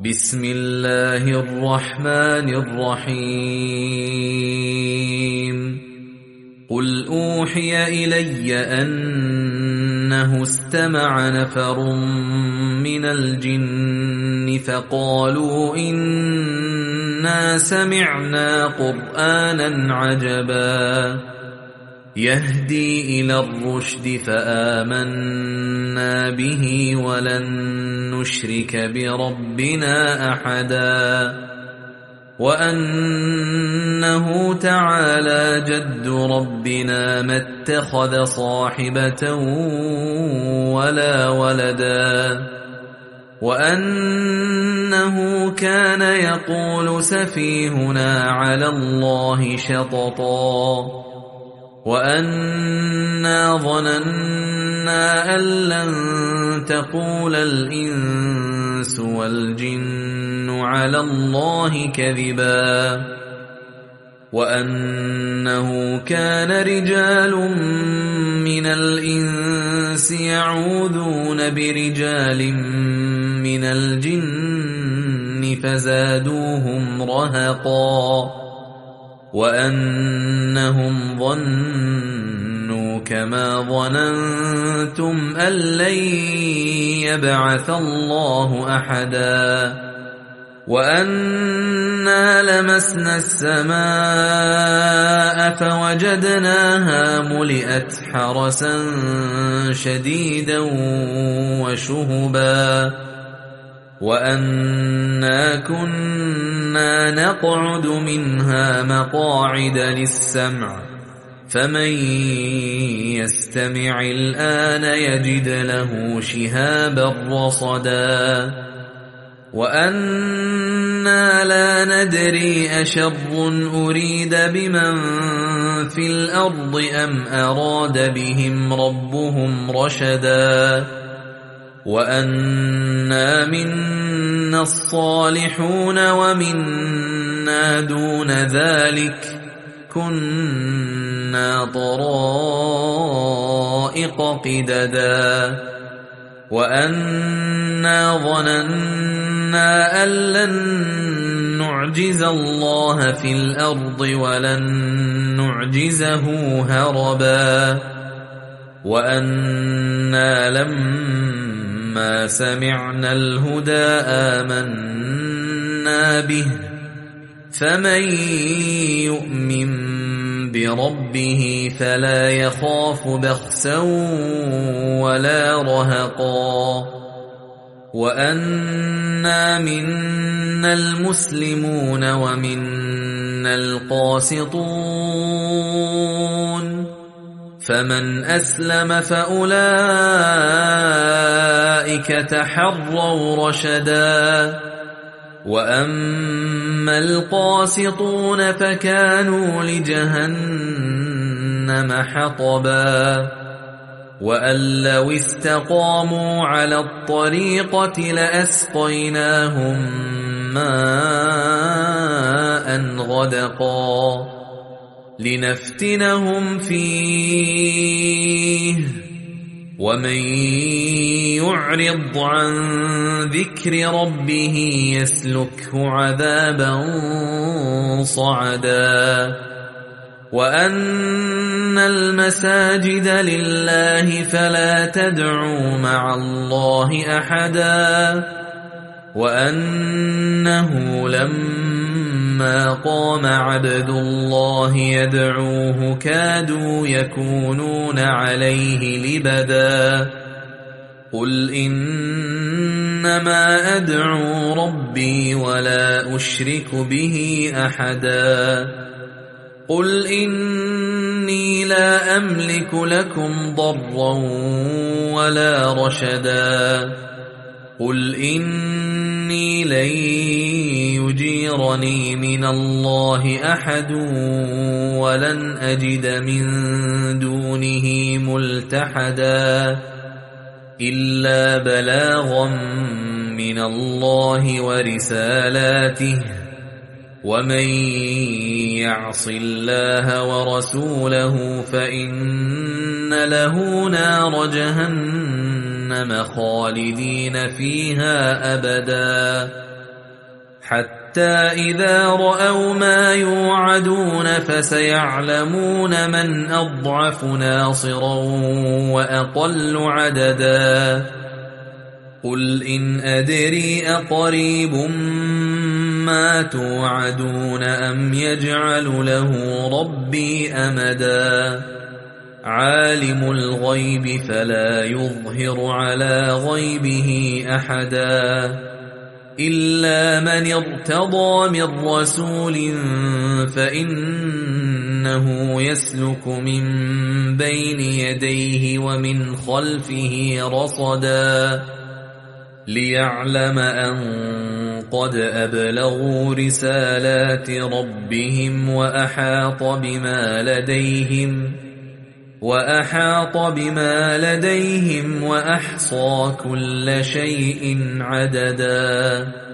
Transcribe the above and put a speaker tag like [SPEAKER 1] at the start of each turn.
[SPEAKER 1] بسم الله الرحمن الرحيم قل أوحي إلي أنه استمع نفر من الجن فقالوا إنا سمعنا قرآنا عجبا يهدي إلى الرشد فآمنا به ولن نشرك بربنا أحدا وأنه تعالى جد ربنا ما اتخذ صاحبة ولا ولدا وأنه كان يقول سفيهنا على الله شططا وأنا ظننا أن لن تقول الإنس والجن على الله كذبا وأنه كان رجال من الإنس يعوذون برجال من الجن فزادوهم رهقا وأنهم ظنوا كما ظننتم أن لن يبعث الله أحدا وأنا لمسنا السماء فوجدناها ملئت حرسا شديدا وشهبا وأنا كنا نقعد منها مقاعد للسمع فمن يستمع الآن يجد له شهابا رصدا وأنا لا ندري أشر أريد بمن في الأرض أم أراد بهم ربهم رشدا وأنا منا الصالحون ومنا دون ذلك كنا طرائق قددا وأنا ظننا أن لن نعجز الله في الأرض ولن نعجزه هربا وأنا لما سمعنا الهدى آمنا به فمن يؤمن بربه فلا يخاف بخسا ولا رهقا وأنا منا المسلمون ومنا القاسطون فمن أسلم فأولئك تحروا رشدا وأما القاسطون فكانوا لجهنم حطبا وأن لو استقاموا على الطريقة لأسقيناهم ماء غدقا لنفتنهم فيه ومن يعرض عن ذكر ربه يسلكه عذابا صعدا وأن المساجد لله فلا تدعوا مع الله أحدا وأنه لما قام عبد الله يدعوه كادوا يكونون عليه لبدا قل إنما أدعو ربي ولا أشرك به أحدا قل إني لا أملك لكم ضرا ولا رشدا قل إني لن يجيرني من الله أحد ولن أجد من دونه ملتحدا إلا بلاغا من الله ورسالاته ومن يعص الله ورسوله فإن له نار جهنم خالدين فيها أبدا حتى إذا رأوا ما يوعدون فسيعلمون من أضعف ناصرا وأقل عددا قل إن أدري أقريب ما توعدون أم يجعل له ربي أمدا عالم الغيب فلا يظهر على غيبه أحدا إلا من ارتضى من رسول فإنه يسلك من بين يديه ومن خلفه رصدا ليعلم أن قد أبلغوا رسالات ربهم وأحاط بما لديهم وأحصى كل شيء عددا